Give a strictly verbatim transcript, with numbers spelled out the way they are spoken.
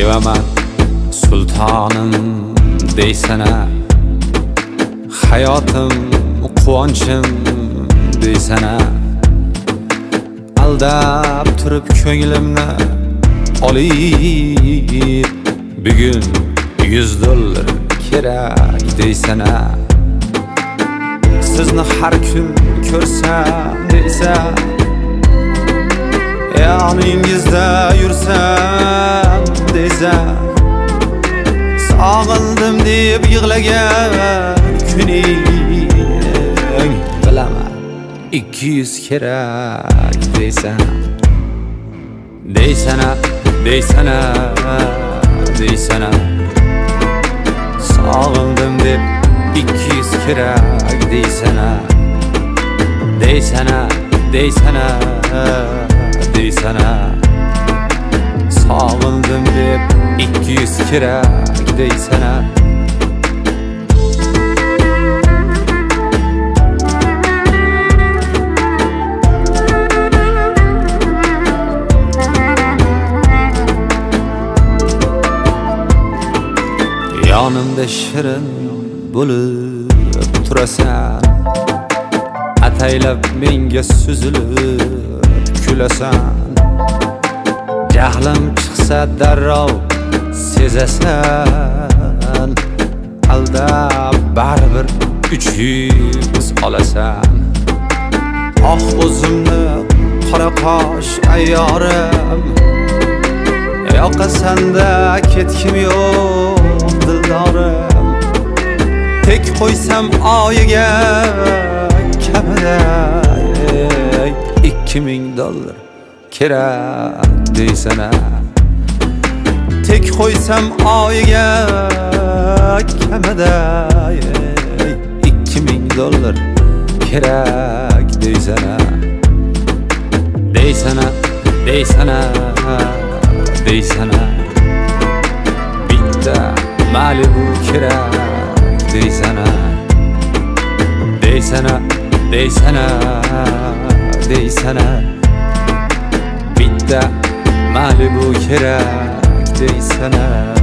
sevaman sultonim deysana, hayotim quvonchim deysana, aldab turib ko'nglimni olib, bugun yuz dollar kerak deysana. Sizni har kun ko'rsam deysan, yoningizda yursam deysan, sog'indim deb yig'lagan kuning bilaman ikki yuz kerak deysan. Deysana, deysana, deysana, sog'indim deb ikki yuz kerak deysana. Deysana, deysana, deysana, sog'indim deb ikki yuz kerak deysana. Yonimda shirin bo'lib turasan, ataylab menga suzilib kulasan. Jahlim chiqsa darrov sezasan, aldab baribir uch yuz olasan. Oh o'zimni qora qosh ayyorim, yoqasanda ketkim yo'q dildorim. Tek qo'ysam oyiga kamida ikki ming dollar kerak deysana. Tek qo'ysam oyiga kamida ikki ming dollar kerak deysana. Deysana, deysana, deysana, bitta Malibu kerak deysana. Deysana, deysana, deysana, bitta Malibu kerak deysana.